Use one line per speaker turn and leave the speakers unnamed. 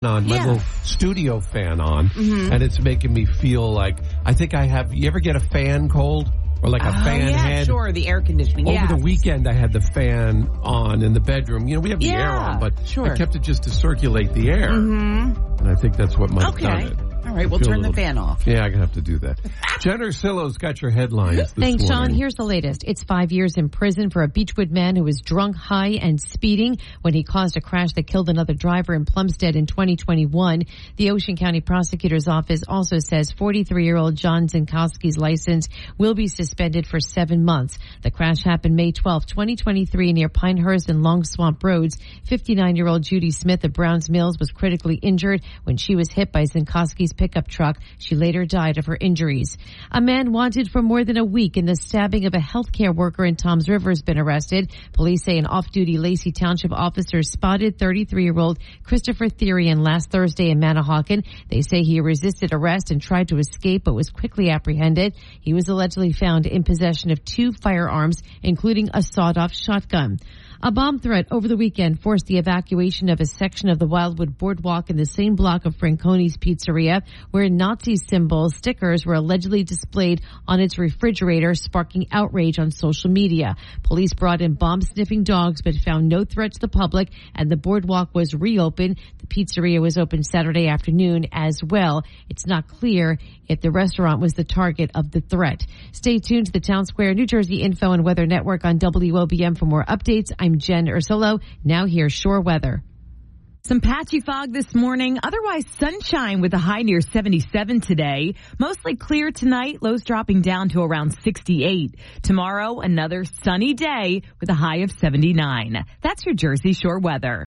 on, my little studio fan on, and it's making me feel like, I think I have, you ever get a fan cold? Or like a fan head?
Sure, the air conditioning.
Over the weekend, I had the fan on in the bedroom. You know, we have the air on, but I kept it just to circulate the air. And I think that's what might have done it.
All right, we'll turn the fan off.
Yeah, I'm going to have to do that. Jen Ursillo's got your headlines this
Thanks,
morning.
Sean. Here's the latest. It's 5 years in prison for a Beechwood man who was drunk, high, and speeding when he caused a crash that killed another driver in Plumstead in 2021. The Ocean County Prosecutor's Office also says 43-year-old John Zinkowski's license will be suspended for 7 months. The crash happened May 12, 2023 near Pinehurst and Long Swamp Roads. 59-year-old Judy Smith of Browns Mills was critically injured when she was hit by Zinkowski's pickup truck. She later died of her injuries. A man wanted for more than a week in the stabbing of a healthcare worker in Toms River has been arrested. Police say an off-duty Lacey Township officer spotted 33-year-old Christopher Therian last Thursday in Manahawkin. They say he resisted arrest and tried to escape but was quickly apprehended. He was allegedly found in possession of 2 firearms, including a sawed-off shotgun. A bomb threat over the weekend forced the evacuation of a section of the Wildwood Boardwalk in the same block of Franconi's Pizzeria, where Nazi stickers were allegedly displayed on its refrigerator, sparking outrage on social media. Police brought in bomb-sniffing dogs but found no threat to the public, and the boardwalk was reopened. The pizzeria was open Saturday afternoon as well. It's not clear if the restaurant was the target of the threat. Stay tuned to the Town Square New Jersey Info and Weather Network on WOBM for more updates. I'm Jen Ursillo. Now here's Shore Weather.
Some patchy fog this morning, otherwise sunshine with a high near 77 today. Mostly clear tonight, lows dropping down to around 68. Tomorrow, another sunny day with a high of 79. That's your Jersey Shore weather.